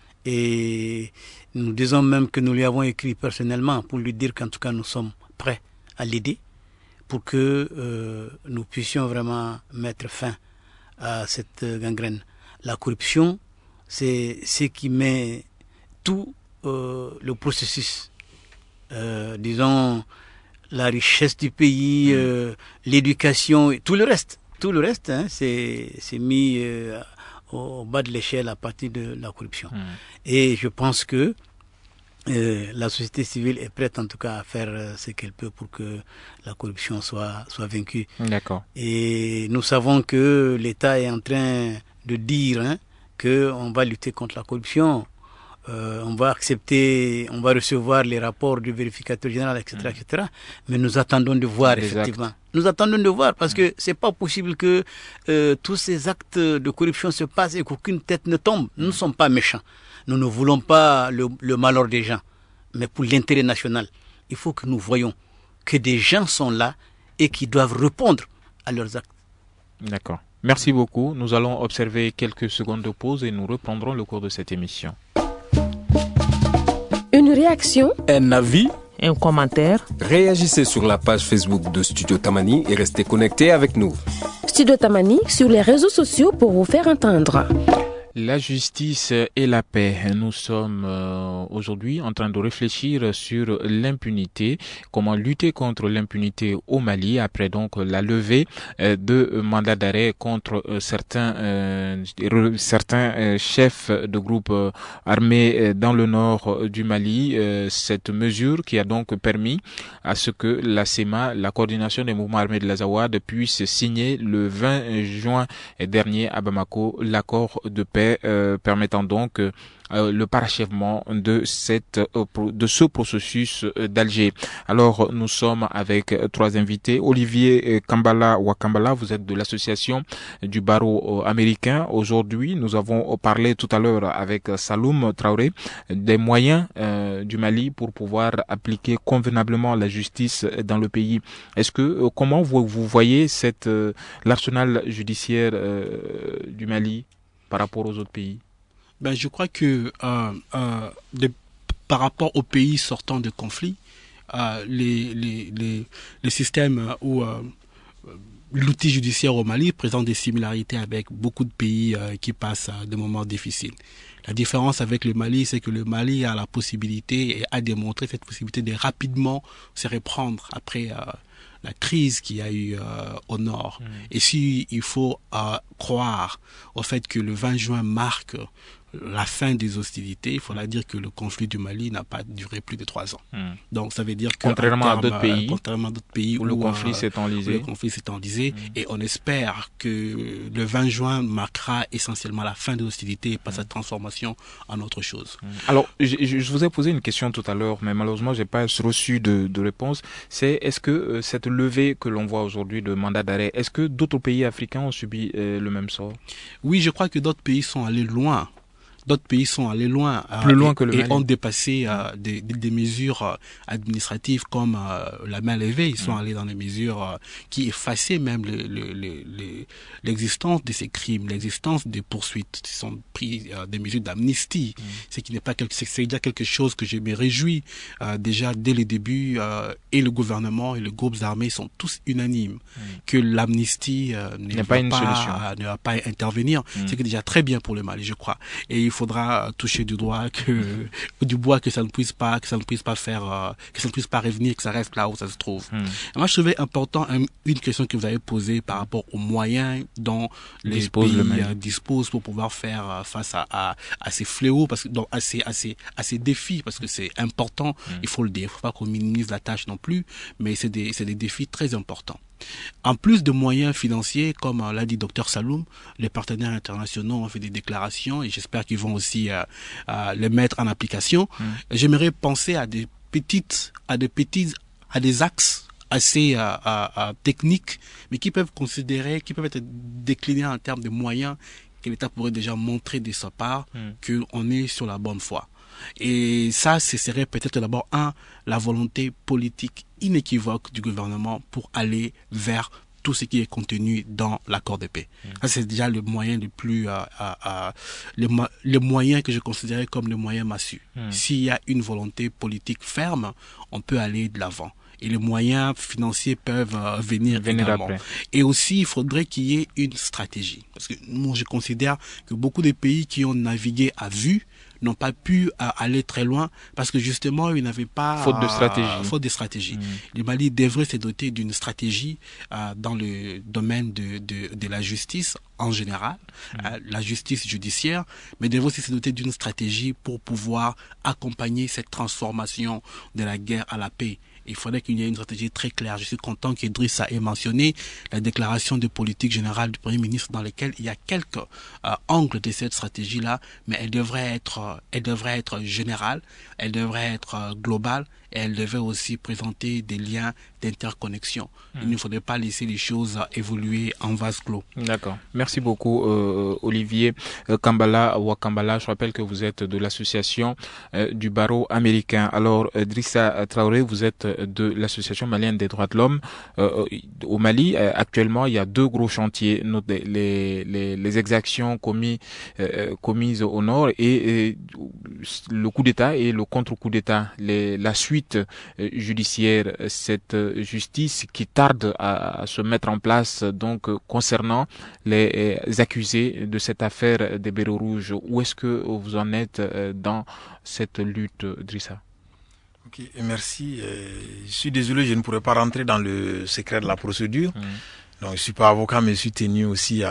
[SPEAKER 4] Et nous disons même que nous lui avons écrit personnellement pour lui dire qu'en tout cas, nous sommes prêts à l'aider pour que euh, nous puissions vraiment mettre fin à cette gangrène. La corruption, c'est ce qui met tout euh, le processus, euh, disons, la richesse du pays, euh, l'éducation, tout le reste, tout le reste, hein, c'est, c'est mis euh, au bas de l'échelle à partir de la corruption. Mmh. Et je pense que euh, la société civile est prête en tout cas à faire euh, ce qu'elle peut pour que la corruption soit, soit vaincue.
[SPEAKER 5] D'accord.
[SPEAKER 4] Et nous savons que l'État est en train de dire hein, qu'on va lutter contre la corruption. Euh, on va accepter, on va recevoir les rapports du vérificateur général, et cetera, mmh. et cetera. Mais nous attendons de voir, des effectivement. Actes. Nous attendons de voir parce mmh. que c'est pas possible que euh, tous ces actes de corruption se passent et qu'aucune tête ne tombe. Nous ne sommes pas méchants. Nous ne voulons pas le, le malheur des gens. Mais pour l'intérêt national, il faut que nous voyons que des gens sont là et qui doivent répondre à leurs actes.
[SPEAKER 5] D'accord. Merci beaucoup. Nous allons observer quelques secondes de pause et nous reprendrons le cours de cette émission.
[SPEAKER 8] Une réaction,
[SPEAKER 9] un avis,
[SPEAKER 1] un commentaire.
[SPEAKER 9] Réagissez sur la page Facebook de Studio Tamani et restez connectés avec nous.
[SPEAKER 8] Studio Tamani sur les réseaux sociaux pour vous faire entendre.
[SPEAKER 5] La justice et la paix. Nous sommes euh, aujourd'hui en train de réfléchir sur l'impunité, comment lutter contre l'impunité au Mali après donc la levée euh, de mandats d'arrêt contre euh, certains euh, certains euh, chefs de groupes euh, armés euh, dans le nord du Mali. Euh, cette mesure qui a donc permis à ce que la C E M A, la coordination des mouvements armés de l'Azawad, puisse signer le vingt juin dernier à Bamako l'accord de paix paix, euh, permettant donc euh, Euh, le parachèvement de cette euh, de ce processus euh, d'Alger. Alors nous sommes avec euh, trois invités. Olivier euh, Kambala Wakambala, vous êtes de l'association du barreau euh, américain. Aujourd'hui, nous avons parlé tout à l'heure avec euh, Saloum Traoré des moyens euh, du Mali pour pouvoir appliquer convenablement la justice dans le pays. Est-ce que euh, comment vous, vous voyez cette euh, l'arsenal judiciaire euh, du Mali par rapport aux autres pays?
[SPEAKER 7] Ben, je crois que euh, euh, de, par rapport aux pays sortant de conflits, euh, les, les, les, les systèmes où euh, l'outil judiciaire au Mali présente des similarités avec beaucoup de pays euh, qui passent euh, des moments difficiles. La différence avec le Mali, c'est que le Mali a la possibilité et a démontré cette possibilité de rapidement se reprendre après euh, la crise qu'il y a eu euh, au nord. Mmh. Et si il faut euh, croire au fait que le vingt juin marque la fin des hostilités, il faudra dire que le conflit du Mali n'a pas duré plus de trois ans. Mmh. Donc ça veut dire que
[SPEAKER 5] contrairement
[SPEAKER 7] terme,
[SPEAKER 5] à d'autres pays,
[SPEAKER 7] euh, contrairement à d'autres pays
[SPEAKER 5] où,
[SPEAKER 7] où
[SPEAKER 5] le conflit s'est enlisé,
[SPEAKER 7] le conflit s'est enlisé, mmh. et on espère que le vingt juin marquera essentiellement la fin des hostilités et pas mmh. sa transformation en autre chose.
[SPEAKER 5] Mmh. Alors je, je vous ai posé une question tout à l'heure, mais malheureusement j'ai pas reçu de, de réponse. C'est est-ce que euh, cette levée que l'on voit aujourd'hui de mandat d'arrêt, est-ce que d'autres pays africains ont subi euh, le même sort?
[SPEAKER 7] Oui, je crois que d'autres pays sont allés loin. D'autres pays sont allés loin, euh,
[SPEAKER 5] plus loin
[SPEAKER 7] et,
[SPEAKER 5] que le Mali,
[SPEAKER 7] et ont dépassé euh, des, des, des mesures euh, administratives comme euh, la main levée. Ils sont mmh. allés dans des mesures euh, qui effaçaient même le, le, le, le, l'existence de ces crimes, l'existence des poursuites. Ils sont pris euh, des mesures d'amnistie, mmh. ce qui n'est pas quelque, c'est, c'est déjà quelque chose que je me réjouis euh, déjà dès le début. Euh, et le gouvernement et les groupes armés sont tous unanimes mmh. que l'amnistie euh, ne, va
[SPEAKER 5] pas une
[SPEAKER 7] pas,
[SPEAKER 5] solution.
[SPEAKER 7] Euh, ne va pas intervenir. Mmh. C'est déjà très bien pour le Mali, je crois. Et il faudra toucher du doigt que du bois que ça ne puisse pas que ça ne puisse pas faire euh, que ça ne puisse pas revenir, que ça reste là où ça se trouve. Mmh. Moi je trouvais important un, une question que vous avez posée par rapport aux moyens dont les
[SPEAKER 5] Dispose
[SPEAKER 7] pays
[SPEAKER 5] le
[SPEAKER 7] euh, disposent pour pouvoir faire euh, face à, à à ces fléaux, parce que donc à ces à ces à ces défis, parce que c'est important, mmh. il faut le dire, il faut pas qu'on minimise la tâche non plus, mais c'est des c'est des défis très importants. En plus de moyens financiers, comme l'a dit docteur Saloum, les partenaires internationaux ont fait des déclarations et j'espère qu'ils vont aussi euh, euh, les mettre en application. Mmh. J'aimerais penser à des petites, à des petites, à des axes assez euh, euh, techniques, mais qui peuvent considérer, qui peuvent être déclinés en termes de moyens que l'État pourrait déjà montrer de sa part mmh. qu'on est sur la bonne voie. Et ça, ce serait peut-être d'abord, un, la volonté politique inéquivoque du gouvernement pour aller vers tout ce qui est contenu dans l'accord de paix. Mmh. Ça, c'est déjà le moyen le plus, euh, euh, euh, le, le moyen que je considérais comme le moyen massu. Mmh. S'il y a une volonté politique ferme, on peut aller de l'avant. Et les moyens financiers peuvent euh, venir, venir également. Après. Et aussi, il faudrait qu'il y ait une stratégie. Parce que moi, je considère que beaucoup de pays qui ont navigué à vue n'ont pas pu euh, aller très loin parce que justement ils n'avaient pas
[SPEAKER 5] faute de stratégie.
[SPEAKER 7] Euh, faute de stratégie. Mmh. Le Mali devrait se doter d'une stratégie euh, dans le domaine de, de de la justice en général, mmh. euh, la justice judiciaire, mais devrait aussi se doter d'une stratégie pour pouvoir accompagner cette transformation de la guerre à la paix. Il faudrait qu'il y ait une stratégie très claire. Je suis content qu'Idrissa ait mentionné la déclaration de politique générale du Premier ministre dans laquelle il y a quelques euh, angles de cette stratégie-là, mais elle devrait être, euh, elle devrait être générale, elle devrait être euh, globale, et elle devait aussi présenter des liens d'interconnexion. Mmh. Il ne faudrait pas laisser les choses évoluer en vase clos.
[SPEAKER 5] D'accord. Merci beaucoup, euh, Olivier euh, Kambala Wakambala. Je rappelle que vous êtes de l'association euh, du barreau américain. Alors, Idrissa Traoré, vous êtes de l'association malienne des droits de l'homme. Euh, au Mali, euh, actuellement, il y a deux gros chantiers, les, les, les exactions commis, euh, commises au nord et, et le coup d'État et le contre-coup d'État. Les, la suite judiciaire, cette justice qui tarde à, à se mettre en place, donc concernant les accusés de cette affaire des Bérets Rouges. Où est-ce que vous en êtes dans cette lutte, Idrissa?
[SPEAKER 6] Ok, merci. Je suis désolé, je ne pourrais pas rentrer dans le secret de la procédure. Mmh. Donc, je suis pas avocat, mais je suis tenu aussi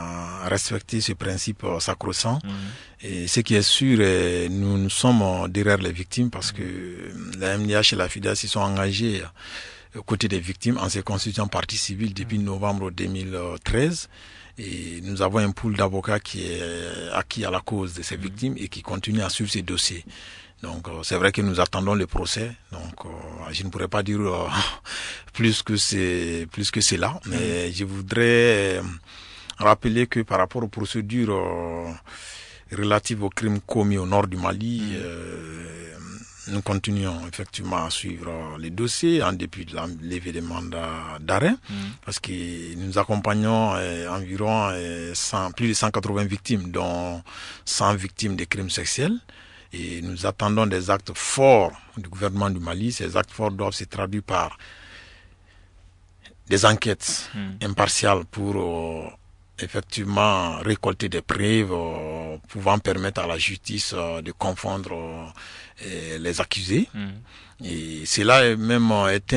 [SPEAKER 6] à respecter ce principe sacro-saint. Mmh. Et ce qui est sûr, nous, nous sommes derrière les victimes parce mmh. que la M D H et la FIDAS s'y sont engagés aux côtés des victimes en se constituant partie civile depuis novembre deux mille treize. Et nous avons un pool d'avocats qui est acquis à la cause de ces victimes et qui continue à suivre ces dossiers. Donc euh, c'est vrai que nous attendons le procès. Donc euh, je ne pourrais pas dire euh, plus que c'est plus que cela, mais je voudrais euh, rappeler que par rapport aux procédures euh, relatives aux crimes commis au nord du Mali, mmh. euh, nous continuons effectivement à suivre les dossiers en dépit de la levée des mandats d'arrêt, mmh. parce que nous accompagnons euh, environ euh, cent, plus de cent quatre-vingts victimes, dont cent victimes de crimes sexuels. Et nous attendons des actes forts du gouvernement du Mali. Ces actes forts doivent se traduire par des enquêtes mmh. impartiales pour euh, effectivement récolter des preuves euh, pouvant permettre à la justice euh, de confondre euh, les accusés. Mmh. Et cela même est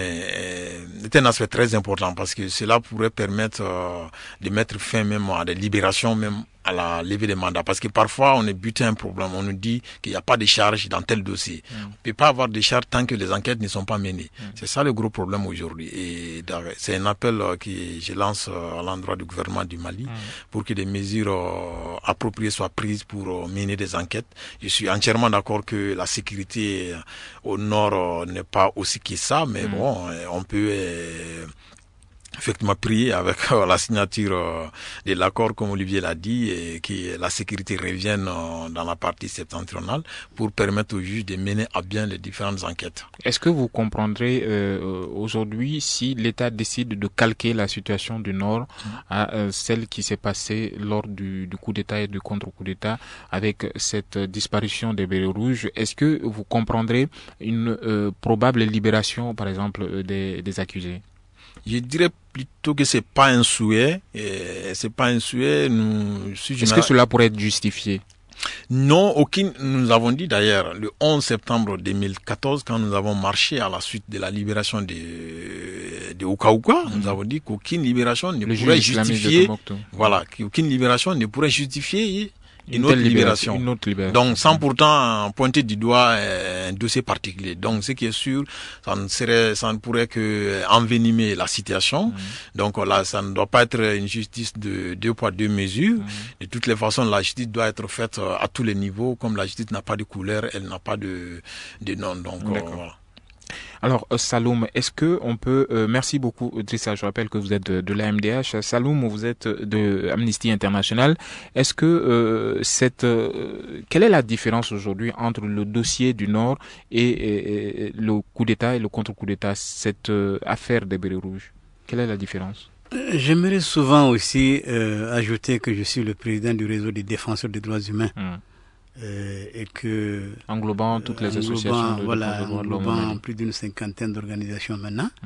[SPEAKER 6] un, est un aspect très important parce que cela pourrait permettre euh, de mettre fin même à des libérations, même à la levée des mandats. Parce que parfois, on est buté à un problème. On nous dit qu'il n'y a pas de charge dans tel dossier. Mm. On ne peut pas avoir de charge tant que les enquêtes ne sont pas menées. Mm. C'est ça le gros problème aujourd'hui. Et c'est un appel que je lance à l'endroit du gouvernement du Mali mm. pour que des mesures appropriées soient prises pour mener des enquêtes. Je suis entièrement d'accord que la sécurité au nord n'est pas aussi que ça, mais mm. bon, on peut... Euh, effectivement prier avec euh, la signature euh, de l'accord, comme Olivier l'a dit, et que la sécurité revienne euh, dans la partie septentrionale pour permettre aux juges de mener à bien les différentes enquêtes.
[SPEAKER 5] Est-ce que vous comprendrez euh, aujourd'hui si l'État décide de calquer la situation du Nord mmh. à euh, celle qui s'est passée lors du, du coup d'État et du contre-coup d'État avec cette disparition des bérets rouges? Est-ce que vous comprendrez une euh, probable libération, par exemple, des, des accusés?
[SPEAKER 6] Je dirais plutôt que c'est pas un souhait. Et c'est pas un souhait. Nous, si
[SPEAKER 5] Est-ce que cela pourrait être justifié?
[SPEAKER 6] Non, aucune. Nous avons dit d'ailleurs le onze septembre deux mille quatorze, quand nous avons marché à la suite de la libération de de Ouka-Ouka, mmh. nous avons dit qu'aucune libération ne
[SPEAKER 5] le
[SPEAKER 6] pourrait justifier. Voilà, qu'aucune libération ne pourrait justifier Une, une, autre libération.
[SPEAKER 5] une autre libération.
[SPEAKER 6] Donc, sans pourtant pointer du doigt un dossier particulier. Donc, ce qui est sûr, ça ne serait, ça ne pourrait que envenimer la situation. Mmh. Donc, là, ça ne doit pas être une justice de deux poids, deux mesures. Mmh. De toutes les façons, la justice doit être faite à tous les niveaux. Comme la justice n'a pas de couleur, elle n'a pas de, de nom. Donc, euh, voilà.
[SPEAKER 5] Alors, euh, Saloum, est-ce que on peut... Euh, merci beaucoup, Drissa, je rappelle que vous êtes de, de l'A M D H. Saloum, vous êtes de Amnesty International. Est-ce que euh, cette... Euh, quelle est la différence aujourd'hui entre le dossier du Nord et, et, et le coup d'État et le contre-coup d'État, cette euh, affaire des bérets rouges? Quelle est la différence?
[SPEAKER 4] J'aimerais souvent aussi euh, ajouter que je suis le président du réseau des défenseurs des droits humains. Hum. Euh, et que
[SPEAKER 5] englobant toutes les
[SPEAKER 4] englobant,
[SPEAKER 5] associations de
[SPEAKER 4] voilà,
[SPEAKER 5] de
[SPEAKER 4] englobant plus d'une cinquantaine d'organisations maintenant. Hum.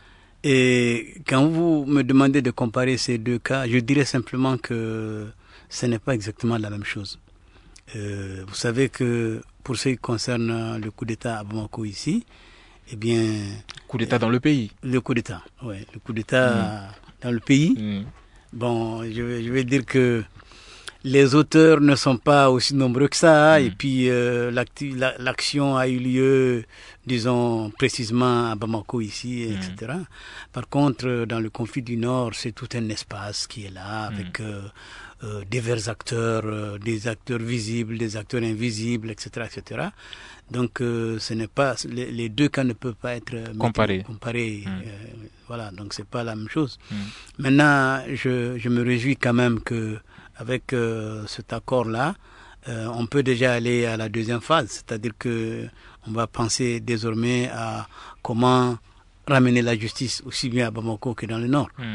[SPEAKER 4] Et quand vous me demandez de comparer ces deux cas, je dirais simplement que ce n'est pas exactement la même chose. Euh, vous savez que pour ce qui concerne le coup d'État à Bamako ici, eh bien...
[SPEAKER 5] Coup d'État euh, dans le pays.
[SPEAKER 4] Le coup d'État, oui. Le coup d'État hum. dans le pays. Hum. Bon, je vais, je vais dire que les auteurs ne sont pas aussi nombreux que ça, mmh. et puis euh, l'action a eu lieu, disons, précisément à Bamako ici, mmh. et cetera. Par contre, dans le conflit du Nord, c'est tout un espace qui est là, avec mmh. euh, euh, divers acteurs, euh, des acteurs visibles, des acteurs invisibles, et cetera, et cetera. Donc, euh, ce n'est pas les, les deux cas ne peuvent pas être
[SPEAKER 5] comparés.
[SPEAKER 4] comparés
[SPEAKER 5] mmh.
[SPEAKER 4] euh, voilà, donc c'est pas la même chose.
[SPEAKER 5] Mmh.
[SPEAKER 4] Maintenant, je, je me réjouis quand même que avec euh, cet accord-là, euh, on peut déjà aller à la deuxième phase, c'est-à-dire que on va penser désormais à comment ramener la justice aussi bien à Bamako que dans le Nord. Mm.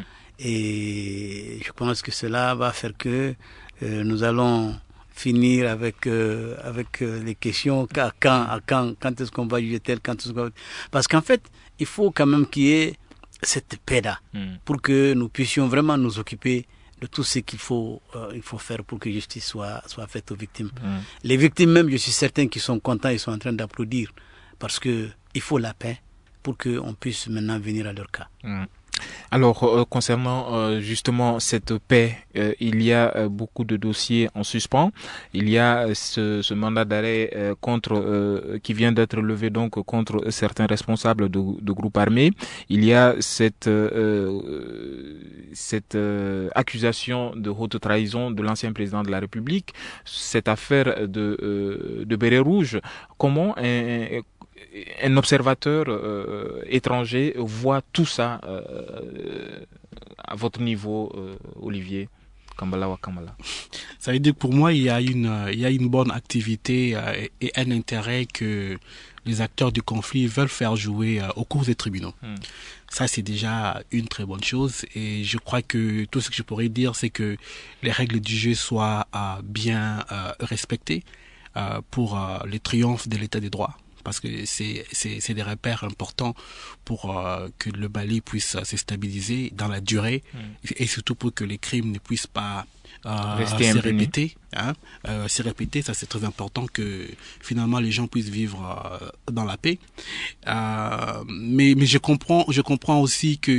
[SPEAKER 4] Et je pense que cela va faire que euh, nous allons finir avec euh, avec euh, les questions à quand, à quand, quand est-ce qu'on va juger tel, quand est-ce qu'on va... Parce qu'en fait, il faut quand même qu'il y ait cette paix-là mm. pour que nous puissions vraiment nous occuper de tout ce qu'il faut, euh, il faut faire pour que justice soit, soit faite aux victimes. Mmh. Les victimes même, je suis certain qu'ils sont contents, ils sont en train d'applaudir parce que il faut la paix pour qu'on puisse maintenant venir à leur cas.
[SPEAKER 5] Mmh. Alors, euh, concernant euh, justement cette paix, euh, il y a euh, beaucoup de dossiers en suspens. Il y a euh, ce, ce mandat d'arrêt euh, contre euh, qui vient d'être levé donc contre certains responsables de, de groupes armés. Il y a cette euh, cette euh, accusation de haute trahison de l'ancien président de la République. Cette affaire de euh, de béret rouge. Comment un, un un observateur euh, étranger voit tout ça euh, à votre niveau, euh, Olivier Kambala Wakambala?
[SPEAKER 7] Ça veut dire que pour moi, il y a une, il y a une bonne activité euh, et un intérêt que les acteurs du conflit veulent faire jouer euh, au cours des tribunaux. Hmm. Ça, c'est déjà une très bonne chose. Et je crois que tout ce que je pourrais dire, c'est que les règles du jeu soient euh, bien euh, respectées euh, pour euh, le triomphe de l'état des droits. Parce que c'est c'est c'est des repères importants pour euh, que le Mali puisse euh, se stabiliser dans la durée mmh. et surtout pour que les crimes ne puissent pas euh, se répéter. Hein, euh, se répéter, ça c'est très important que finalement les gens puissent vivre euh, dans la paix. Euh, mais mais je comprends je comprends aussi que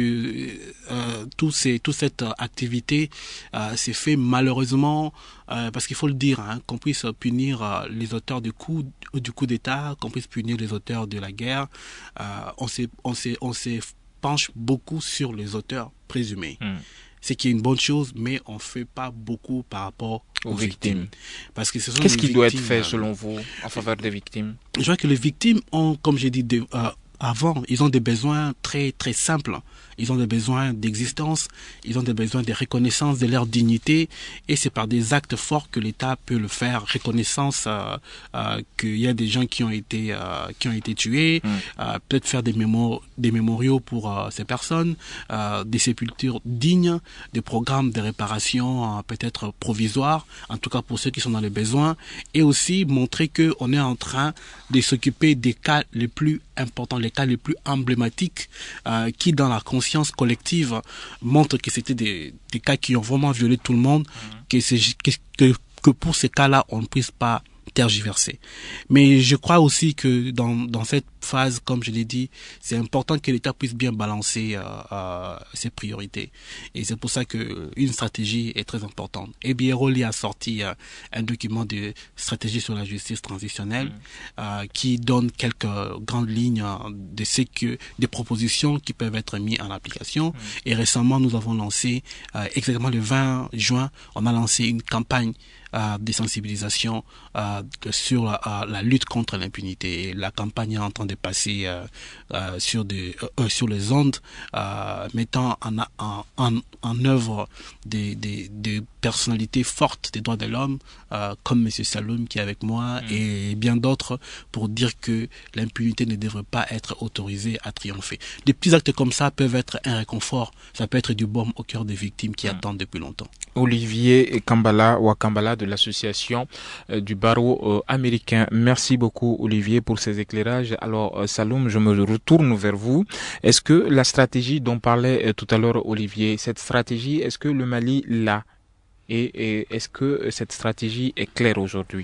[SPEAKER 7] euh, tout ces toute cette activité euh, s'est fait malheureusement euh, parce qu'il faut le dire hein, qu'on puisse punir euh, les auteurs du coup du coup d'État, qu'on puisse punir les auteurs de la guerre. Euh, on s'est on s'est on s'est penche beaucoup sur les auteurs présumés. Mmh. C'est qui est une bonne chose, mais on fait pas beaucoup par rapport aux, aux victimes. victimes. Parce que ce sont
[SPEAKER 5] Qu'est-ce qui
[SPEAKER 7] victimes,
[SPEAKER 5] doit être fait, selon vous, en faveur des victimes?
[SPEAKER 7] Je vois que les victimes ont, comme j'ai dit de, euh, avant, ils ont des besoins très très simples. Ils ont des besoins d'existence, ils ont des besoins de reconnaissance de leur dignité, et c'est par des actes forts que l'État peut le faire. Reconnaissance euh, euh, qu'il y a des gens qui ont été euh, qui ont été tués, mmh. euh, peut-être faire des mémo des mémoriaux pour euh, ces personnes, euh, des sépultures dignes, des programmes de réparation euh, peut-être provisoires, en tout cas pour ceux qui sont dans les besoins, et aussi montrer que on est en train de s'occuper des cas les plus importants, les cas les plus emblématiques, euh, qui dans la conscience collective montrent que c'était des, des cas qui ont vraiment violé tout le monde, mmh. que, c'est, que, que, que pour ces cas-là, on ne puisse pas tergiverser. Mais je crois aussi que dans, dans cette phase, comme je l'ai dit, c'est important que l'État puisse bien balancer euh, euh, ses priorités. Et c'est pour ça que une stratégie est très importante. Et Biroli a sorti euh, un document de stratégie sur la justice transitionnelle mmh. euh, qui donne quelques grandes lignes de ce que des propositions qui peuvent être mises en application. Mmh. Et récemment, nous avons lancé euh, exactement le vingt juin, on a lancé une campagne Euh, des sensibilisations euh, sur la, euh, la lutte contre l'impunité. Et la campagne est en train de passer euh, euh, sur, des, euh, sur les ondes, euh, mettant en, en, en, en œuvre des, des, des personnalités fortes des droits de l'homme, euh, comme M. Saloum qui est avec moi, mmh. et bien d'autres, pour dire que l'impunité ne devrait pas être autorisée à triompher. Des petits actes comme ça peuvent être un réconfort, ça peut être du baume au cœur des victimes qui mmh. attendent depuis longtemps.
[SPEAKER 5] Olivier Kambala Wakambala de l'association euh, du barreau euh, américain. Merci beaucoup Olivier pour ces éclairages. Alors euh, Saloum, je me retourne vers vous. Est-ce que la stratégie dont parlait euh, tout à l'heure Olivier, cette stratégie, est-ce que le Mali l'a? Et, et est-ce que cette stratégie est claire aujourd'hui?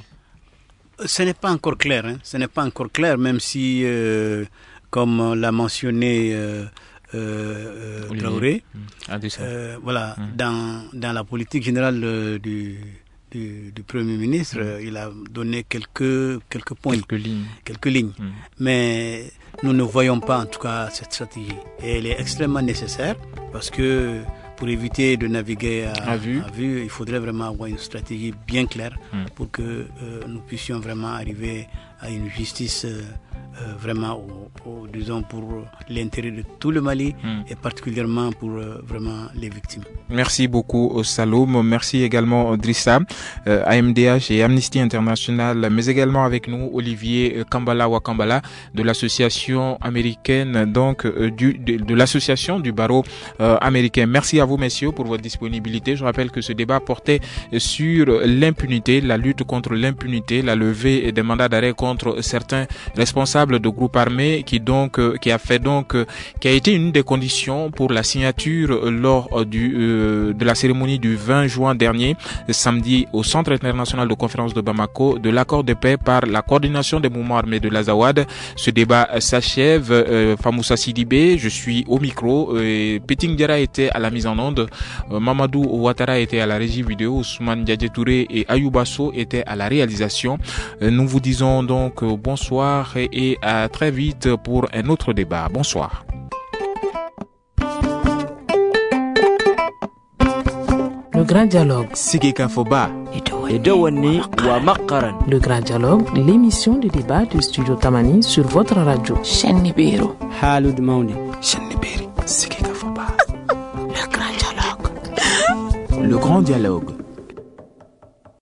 [SPEAKER 4] Ce n'est pas encore clair. Hein. Ce n'est pas encore clair, même si, euh, comme l'a mentionné euh, euh, Traoré, mmh. euh, voilà, mmh. dans, dans la politique générale euh, du, du, du Premier ministre, mmh. il a donné quelques, quelques points.
[SPEAKER 5] Quelques lignes.
[SPEAKER 4] Quelques lignes. Mmh. Mais nous ne voyons pas en tout cas cette stratégie. Et elle est extrêmement nécessaire parce que pour éviter de naviguer à, à, vue. à vue, il faudrait vraiment avoir une stratégie bien claire mmh. pour que euh, nous puissions vraiment arriver à une justice euh, euh, vraiment, au, au, disons, pour l'intérêt de tout le Mali mmh. et particulièrement pour euh, vraiment les victimes.
[SPEAKER 5] Merci beaucoup Saloum, merci également Drissa, euh, A M D H et Amnesty International, mais également avec nous Olivier Kambala Wakambala de l'association américaine, donc euh, du, de, de l'association du barreau euh, américain. Merci à vous messieurs pour votre disponibilité. Je rappelle que ce débat portait sur l'impunité, la lutte contre l'impunité, la levée des mandats d'arrêt contre contre certains responsables de groupes armés qui donc euh, qui a fait donc euh, qui a été une des conditions pour la signature euh, lors euh, du euh, de la cérémonie du vingt juin dernier, samedi, au Centre international de conférence de Bamako, de l'accord de paix par la coordination des mouvements armés de l'Azawad. Ce débat s'achève. Euh, Famoussa Sidibé, je suis au micro. Euh, Peting Diara était à la mise en onde. Euh, Mamadou Ouattara était à la régie vidéo. Ousmane Diadje Touré et Ayoubasso étaient à la réalisation. Euh, nous vous disons donc euh, bonsoir et, et à très vite pour un autre débat. Bonsoir.
[SPEAKER 1] Le grand dialogue.
[SPEAKER 2] Sigika Foba. Edouani wa Makaran.
[SPEAKER 1] Le grand dialogue, l'émission de débat du studio Tamani sur votre radio.
[SPEAKER 3] Shenibiro.
[SPEAKER 2] Halud Mauni.
[SPEAKER 5] Shenibiri. Sigika Foba.
[SPEAKER 3] Le grand dialogue.
[SPEAKER 2] Le grand dialogue.